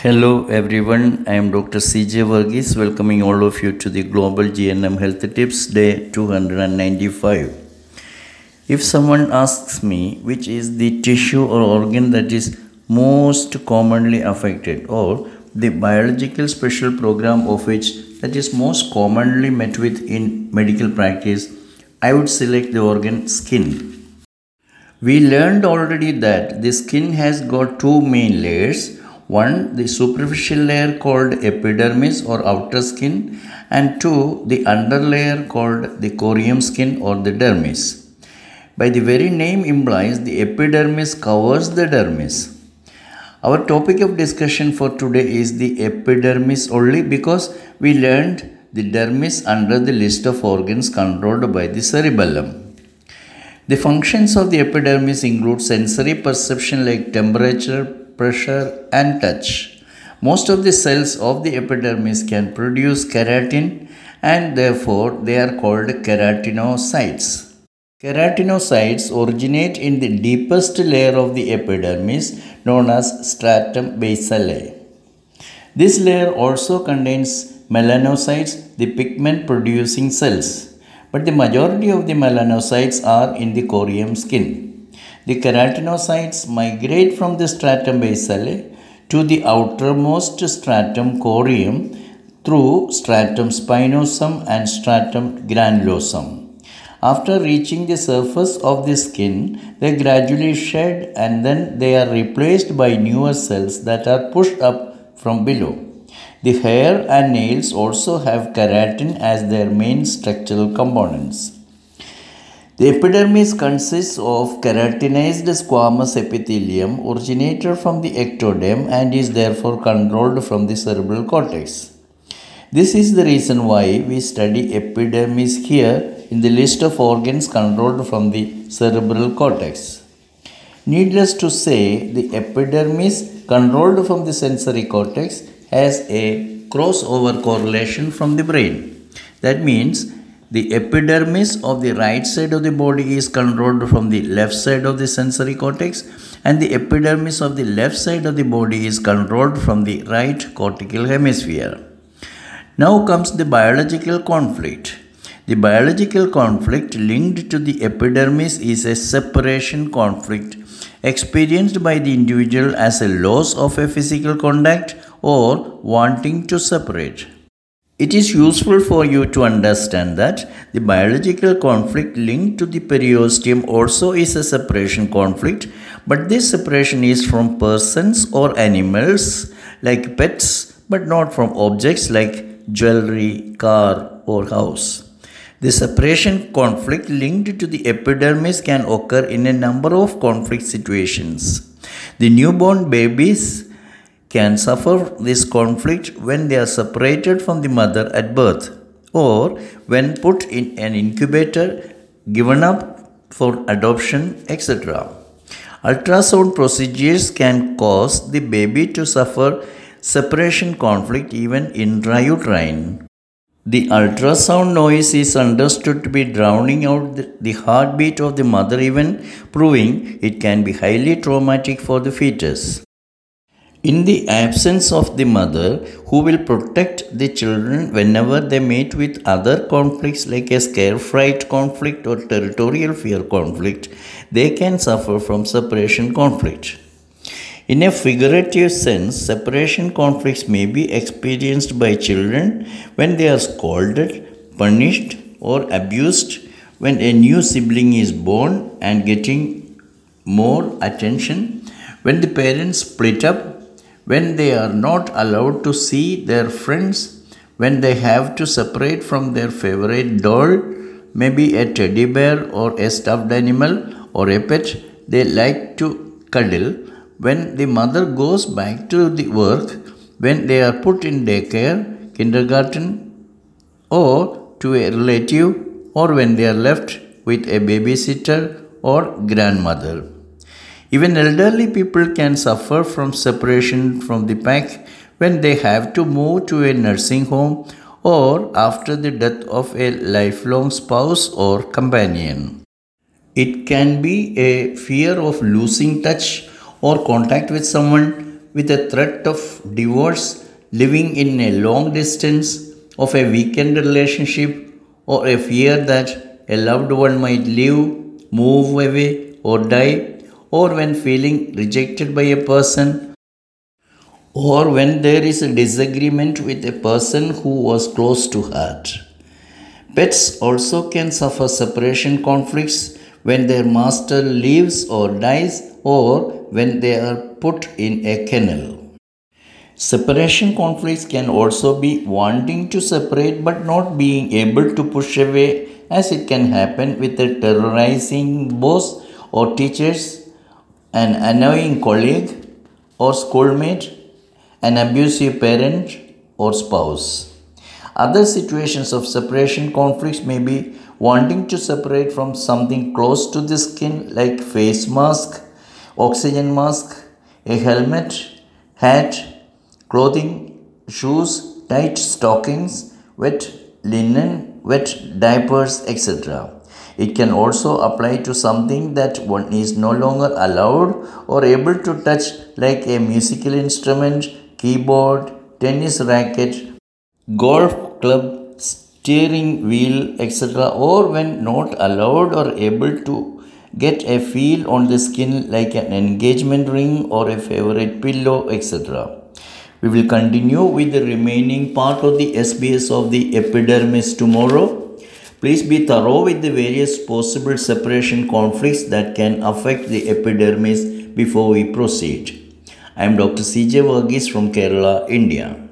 Hello everyone, I am Dr. CJ Varghese, welcoming all of you to the Global GNM Health Tips Day 295. If someone asks me which is the tissue or organ that is most commonly affected or the biological special program of which that is most commonly met with in medical practice, I would select the organ skin. We learned already that the skin has got two main layers. One, the superficial layer called epidermis or outer skin, and two, the underlayer called the corium skin or the dermis. By the very name implies the epidermis covers the dermis. Our topic of discussion for today is the epidermis only because we learned the dermis under the list of organs controlled by the cerebellum. The functions of the epidermis include sensory perception like temperature, pressure, and touch. Most of the cells of the epidermis can produce keratin and therefore they are called keratinocytes. Keratinocytes originate in the deepest layer of the epidermis known as stratum basale. This layer also contains melanocytes, the pigment producing cells. But the majority of the melanocytes are in the corium skin. The keratinocytes migrate from the stratum basale to the outermost stratum corium through stratum spinosum and stratum granulosum. After reaching the surface of the skin, they gradually shed and then they are replaced by newer cells that are pushed up from below. The hair and nails also have keratin as their main structural components. The epidermis consists of keratinized squamous epithelium originated from the ectoderm and is therefore controlled from the cerebral cortex. This is the reason why we study epidermis here in the list of organs controlled from the cerebral cortex. Needless to say, the epidermis controlled from the sensory cortex has a crossover correlation from the brain. That means the epidermis of the right side of the body is controlled from the left side of the sensory cortex, and the epidermis of the left side of the body is controlled from the right cortical hemisphere. Now comes the biological conflict. The biological conflict linked to the epidermis is a separation conflict experienced by the individual as a loss of a physical contact or wanting to separate. It is useful for you to understand that the biological conflict linked to the periosteum also is a separation conflict, but this separation is from persons or animals like pets, but not from objects like jewelry, car, or house. The separation conflict linked to the epidermis can occur in a number of conflict situations. The newborn babies can suffer this conflict when they are separated from the mother at birth or when put in an incubator, given up for adoption, etc. Ultrasound procedures can cause the baby to suffer separation conflict even intrauterine. The ultrasound noise is understood to be drowning out the heartbeat of the mother, even proving it can be highly traumatic for the fetus. In the absence of the mother who will protect the children whenever they meet with other conflicts like a scare fright conflict or territorial fear conflict, they can suffer from separation conflict. In a figurative sense, separation conflicts may be experienced by children when they are scolded, punished, or abused, when a new sibling is born and getting more attention, when the parents split up, when they are not allowed to see their friends, when they have to separate from their favorite doll, maybe a teddy bear or a stuffed animal or a pet they like to cuddle, when the mother goes back to the work, when they are put in daycare, kindergarten, or to a relative, or when they are left with a babysitter or grandmother. Even elderly people can suffer from separation from the pack when they have to move to a nursing home or after the death of a lifelong spouse or companion. It can be a fear of losing touch or contact with someone with a threat of divorce, living in a long distance, of a weakened relationship, or a fear that a loved one might leave, move away, or die, or when feeling rejected by a person, or when there is a disagreement with a person who was close to heart. Pets also can suffer separation conflicts when their master leaves or dies, or when they are put in a kennel. Separation conflicts can also be wanting to separate but not being able to push away, as it can happen with a terrorizing boss or teachers, an annoying colleague or schoolmate, an abusive parent or spouse. Other situations of separation conflicts may be wanting to separate from something close to the skin, like face mask, oxygen mask, a helmet, hat, clothing, shoes, tight stockings, wet linen, wet diapers, etc. It can also apply to something that one is no longer allowed or able to touch, like a musical instrument, keyboard, tennis racket, golf club, steering wheel, etc., or when not allowed or able to get a feel on the skin, like an engagement ring or a favorite pillow, etc. We will continue with the remaining part of the SBS of the epidermis tomorrow. Please be thorough with the various possible separation conflicts that can affect the epidermis before we proceed. I am Dr. CJ Varghese from Kerala, India.